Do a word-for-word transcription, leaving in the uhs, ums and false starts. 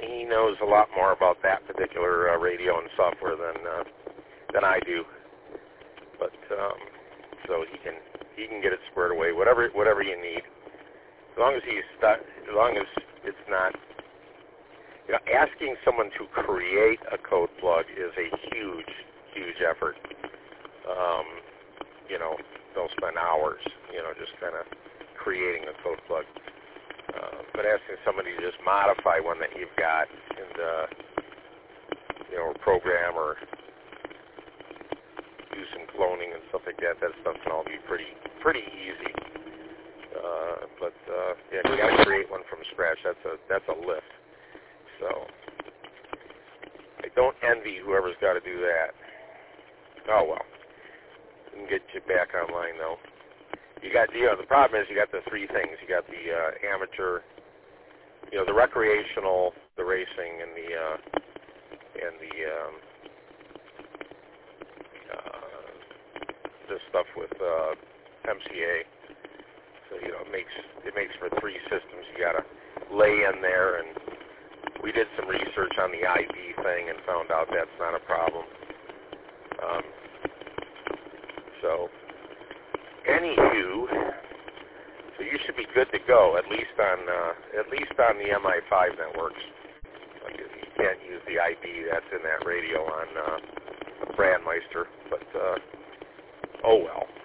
he knows a lot more about that particular uh, radio and software than uh, than I do. But um, so he can he can get it squared away, whatever whatever you need, as long as he's stu- as long as it's not. You know, asking someone to create a code plug is a huge, huge effort. Um, you know, they'll spend hours, you know, just kind of creating a code plug. Uh, but asking somebody to just modify one that you've got and, uh, you know, program or do some cloning and stuff like that, that stuff can all be pretty, pretty easy. Uh, but, uh, yeah, you got to create one from scratch. That's a, that's a lift. So I don't envy whoever's got to do that. Oh, well. We can get you back online, though. You got, you know, the problem is you got the three things. You got the uh, amateur, you know, the recreational, the racing, and the uh, and the um, uh, this stuff with uh, M C A. So you know, it makes it makes for three systems. You got to lay in there, and we did some research on the I B thing and found out that's not a problem. Um, so. Anywho, so you should be good to go, at least on uh, at least on the M I five networks. Like you can't use the I D that's in that radio on uh, Brandmeister, but uh, oh well.